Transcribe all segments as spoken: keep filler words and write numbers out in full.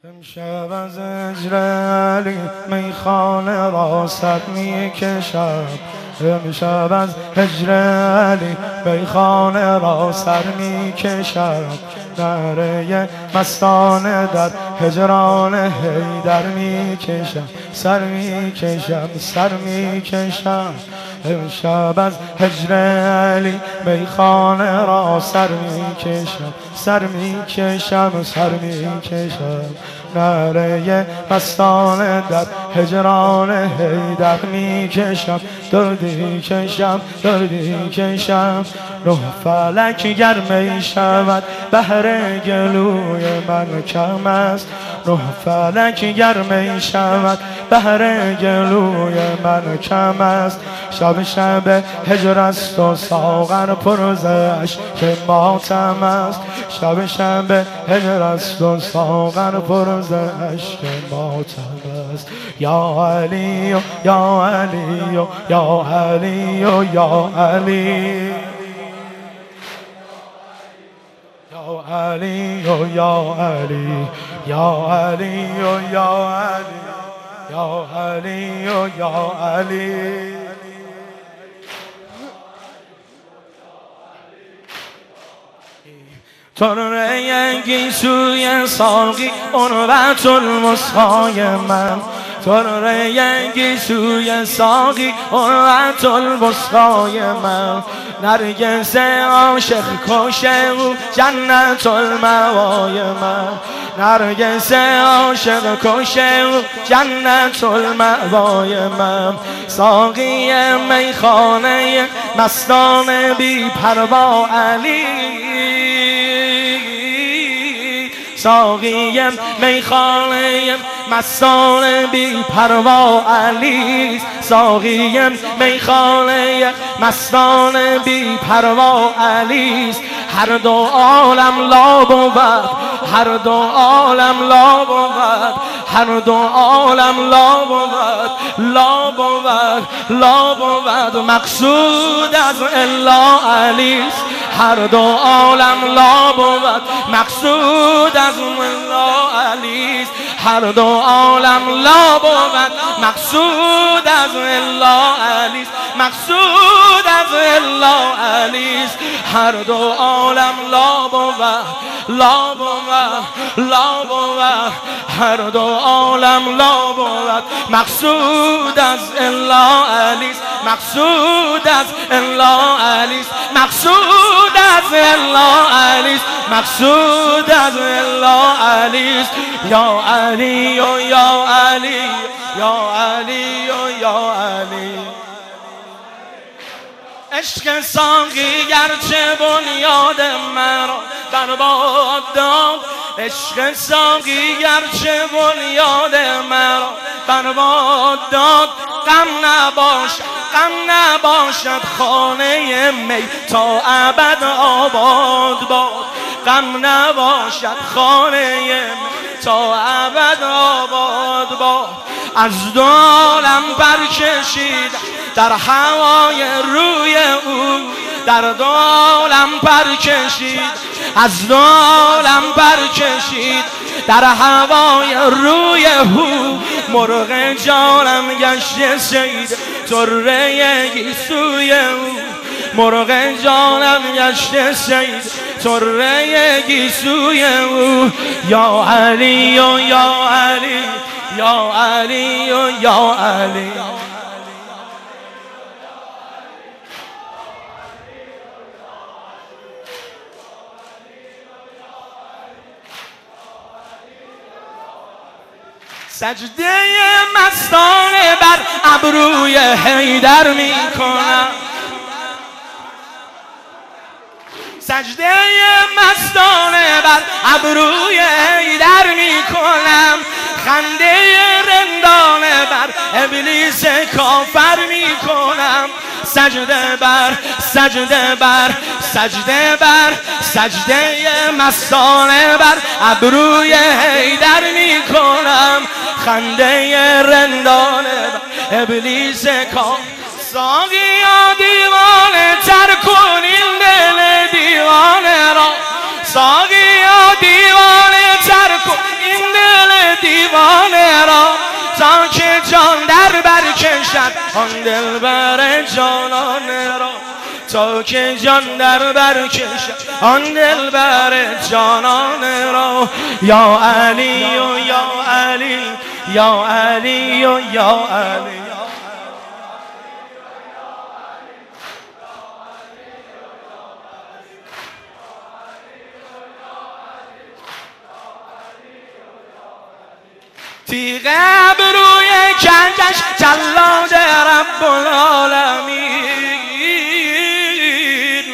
امشب از هجر علی میخانه را سر میکشم. امشب از هجر علی میخانه را سر میکشم. نعره مستانه در هجران حیدر میکشم. سر میکشم سر میکشم. امشب از هجر علی میخانه را سر میکشم. سر میکشم سر میکشم. نعره مستانه در هجران حیدر میکشم. دردی کشم دردی کشم. نه فلک گر می شود بهر گلوی من کم است. نه فلک گر می شود بهر گلوی من کم است. شب شب هجر است و ساغر پر ز اشک ماتم است. شب شب هجر است و ساغر پر ز اشک ماتم است. یا علی یا علی یا علی یا علی یا علی یا علی یا علی یا علی یا علی یا علی. طره گیسوی ساقی عنوت المسقای من. طره گیسوی ساقی عنوت المسقای من. نرگس عاشق کشه و جنت المأوای من. نرگس عاشق کشه و جنت المأوای من. ساقی میخانه مستان بی پروا علی. ساقی میخانه مستان بی پروا علی. ساقی میخانه مستان بی پروا علی. هر دو عالم لا بود هر دو عالم لا بود هر دو عالم لا بود لا بود لا بود. مقصود از الا علی. هر دو عالم لا بود مقصود از الا علی. هر دو عالم لا بود مقصود از الا علی. مقصود از الا علی. هر دو عالم لا بود لا بود لا بود. هر دو عالم لا بود مقصود از الا علی. مقصود از الا علی. مقصود از الا علی. مقصود از الا علی. یا علی و یا علی یا علی و یا علی. عشق ساقی گرچه بنیاد مرا برباد داد. عشق ساقی گرچه بنیاد مرا برباد داد. غم نباشد غم نباشد خانه می تا ابد آباد باد. غم نباشد خانه می تا ابد آباد باد. از دو عالم برکشید در هوای روی او. در دو عالم برکشید از دو عالم برکشید در هوای روی او. مرغ جانم گشت صید طره گیسوی او. مرغ جانم گشت صید طره گیسوی او. یا علی و یا علی یا علی و یا علی. سجده مستانه بر ابروی حیدر می کنم. سجده مستانه بر ابروی حیدر می کنم. خنده رندانه بر ابلیس کافر می کنم. سجده بر سجده بر سجده بر سجده مستانه بر ابروی حیدر می کنم. خنده رندانه بر ابلیس کافر. ساقیا دیوانه تر کن این دل دیوانه را. ساقیا دیوانه تر کن این دل دیوانه را تا که جان در بر کشد آن دلبر جانانه را تا که جان در بر کشد آن دلبر جانانه را یا علی و یا علی یا علی و یا علی تیغ ابروی کنجش جلاد رب العالمین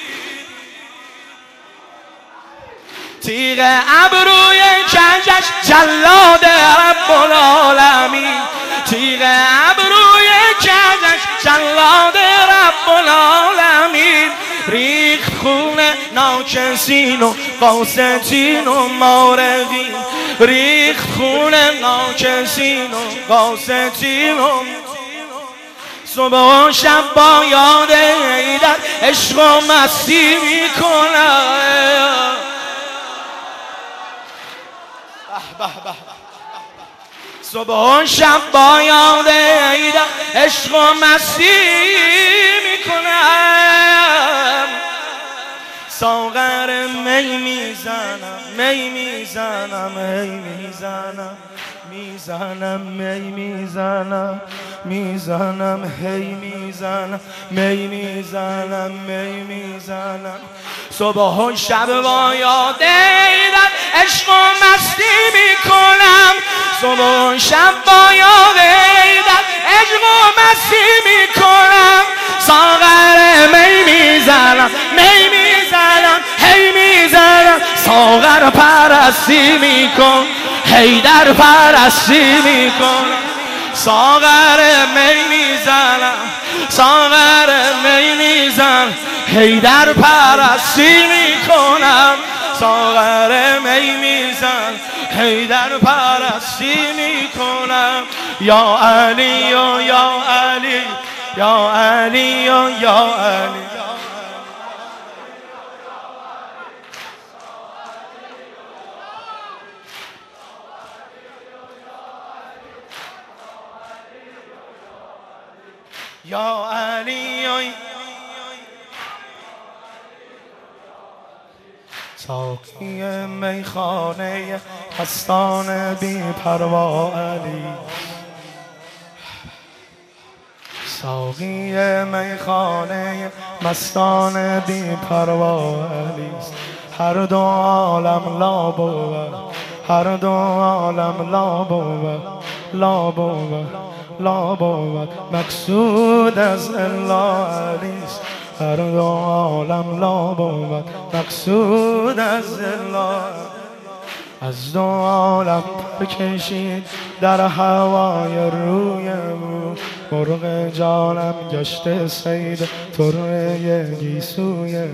تیغ ابروی کنجش جلاد رب العالمین تیغ ابروی کنجش جلاد رب العالمین ریخت خون ناکسین و قاصدین و مارقین ریخت خون ناکسین و قاصدین و صبح و شب با یاد حیدر عشق و مستی میکنم صبح و شب با یاد حیدر عشق و مستی میکنم ساغر می میزنم می میزنم هی میزنم میزنم می میزنم میزنم هی میزنم می میزنم می میزنم صبح و شب با یاد حیدر عشق و مستی میکنم صبح و شب با یاد حیدر عشق و مستی میکنم ساغر می میزنم می میزنم هی میزنم ساغر پرستی میکن حیدر پرستی میکن ساغر می میزنم ساغر می میزنم حیدر پرستی میکنم ساغر می میزنم حیدر پرستی میکنم یا علی و یا علی یا علی و یا علی یا علی ساقی میخانه هستان بی پروا علی ساقی میخانه مستان بی پروا علی هر دو عالم لا بود هر دو عالم لا بود لا بود لا بود مقصود از الله علیست هر دو عالم لا بود مقصود از الله از دو عالم بکشید در هوای روی او مرغ جانم گشته صید طره گیسوی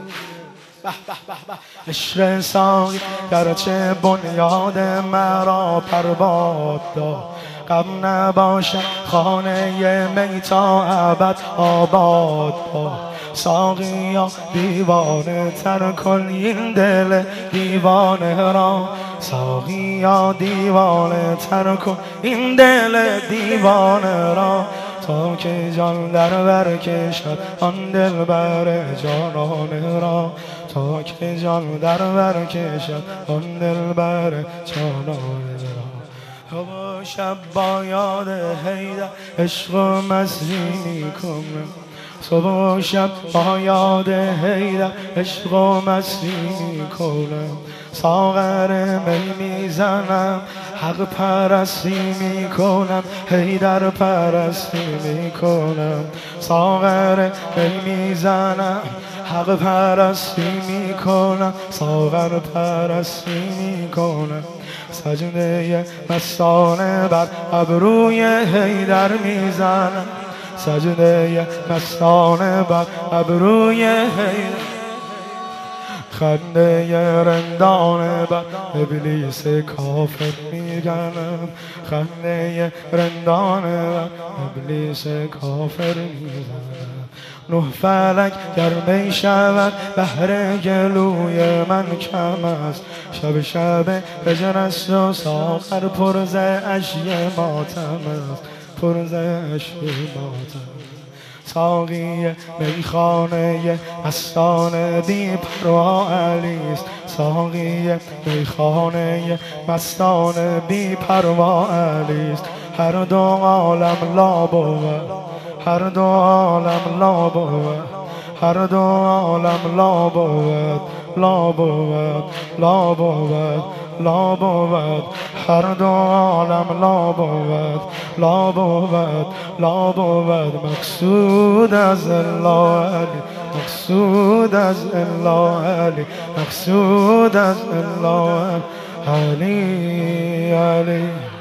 عشق ساقی گرچه بنیاد مرا پرباد داد غم نباشد خانه می تا ابد آباد باد ساقیا دیوانه تر کن این دل دیوانه را ساقیا دیوانه تر کن این دل دیوانه را تا که جان در بر کشد آن دل بر جانانه را تا که جان در بر کشد آن دل بر جانانه را و شب با یاد حیدر عشق و مستی میکنم صبح و شب با یاد حیدر عشق و مستی میکنم ساغر می میزنم حق پرستی میکنم حیدر پرستی میکنم ساغر می میزنم حق پرستی میکنم ساغر پرستی میکنم سجده مستانه بر ابروی حیدر میزنم سجده مستانه بر ابروی حیدر خنده رندانه بر ابلیس کافر میزنم خنده رندانه بر ابلیس کافر میزنم نه فلک گر می شود بهر گلوی من کم است. شب شب هجر است و ساغر پر ز اشک ماتم است، پر ز اشک ماتم. ساقی میخانه مستان بی پروا علیست، ساقی میخانه مستان بی پروا علیست. هر دو عالم لا بود، هر دو عالم لا بود، هر دو عالم لا بود، لا بود، لا بود، لا بود. هر دو عالم لا بود، لا بود، لا بود. مقصود از الله علی، مقصود از الله علی، مقصود از الله علی، علی.